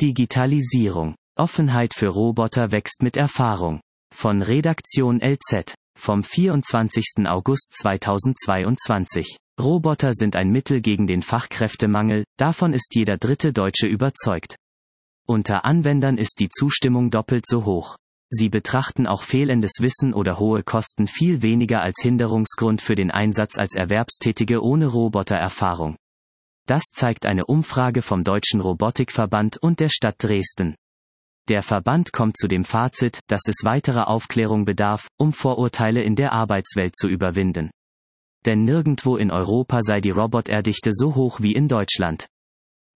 Digitalisierung. Offenheit für Roboter wächst mit Erfahrung. Von Redaktion LZ. Vom 24. August 2022. Roboter sind ein Mittel gegen den Fachkräftemangel, davon ist jeder dritte Deutsche überzeugt. Unter Anwendern ist die Zustimmung doppelt so hoch. Sie betrachten auch fehlendes Wissen oder hohe Kosten viel weniger als Hinderungsgrund für den Einsatz als Erwerbstätige ohne Robotererfahrung. Das zeigt eine Umfrage vom Deutschen Robotikverband und der Stadt Dresden. Der Verband kommt zu dem Fazit, dass es weiterer Aufklärung bedarf, um Vorurteile in der Arbeitswelt zu überwinden. Denn nirgendwo in Europa sei die Roboterdichte so hoch wie in Deutschland.